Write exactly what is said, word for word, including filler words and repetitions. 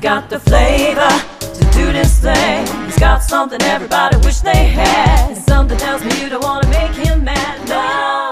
got the flavor to do this thing. He's got something everybody wish they had. Something tells me you don't wanna make him mad. No.